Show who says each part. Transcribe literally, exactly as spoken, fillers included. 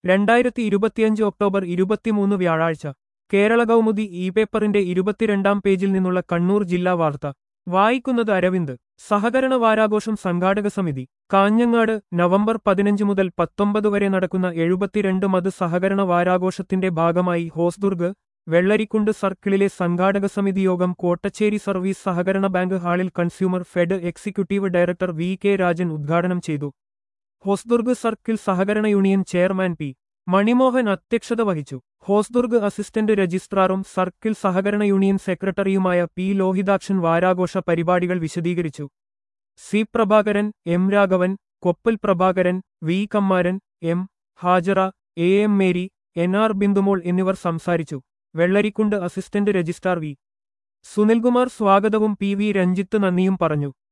Speaker 1: രണ്ടായിരത്തി ഇരുപത്തിയഞ്ച് ഒക്ടോബർ ഇരുപത്തിമൂന്ന് വ്യാഴാഴ്ച കേരള കൗമുദി ഇ പേപ്പറിന്റെ ഇരുപത്തിരണ്ടാം പേജിൽ നിന്നുള്ള കണ്ണൂർ ജില്ലാ വാർത്ത വായിക്കുന്നത് അരവിന്ദ്. സഹകരണ വാരാഘോഷം സംഘാടക സമിതി കാഞ്ഞങ്ങാട്. നവംബർ പതിനഞ്ച് മുതൽ പത്തൊമ്പത് വരെ നടക്കുന്ന എഴുപത്തിരണ്ട് മത് സഹകരണ വാരാഘോഷത്തിന്റെ ഭാഗമായി ഹോസ്ദുർഗ് വെള്ളരിക്കുണ്ട് സർക്കിളിലെ സംഘാടക സമിതി യോഗം കോട്ടച്ചേരി സർവീസ് സഹകരണ ബാങ്ക് ഹാളിൽ consumer fed executive director V K Rajan ഉദ്ഘാടനം ചെയ്തു. ഹോസ്ദുർഗ് സർക്കിൾ സഹകരണ യൂണിയൻ ചെയർമാൻ പി മണിമോഹൻ അധ്യക്ഷത വഹിച്ചു. ഹോസ്ദുർഗ് അസിസ്റ്റന്റ് രജിസ്ട്രാറും സർക്കിൾ സഹകരണ യൂണിയൻ സെക്രട്ടറിയുമായ പി ലോഹിതാക്ഷൻ വാരാഘോഷ പരിപാടികൾ വിശദീകരിച്ചു. C Prabhakaran, M Raghavan, Koppal Prabhakaran, V Kammaran, M Hajara, A M Mary, N R Bindumol എന്നിവർ സംസാരിച്ചു. Vellarikkundu assistant registrar V Sunilkumar സ്വാഗതവും പി വി രഞ്ജിത്ത് നന്ദിയും പറഞ്ഞു.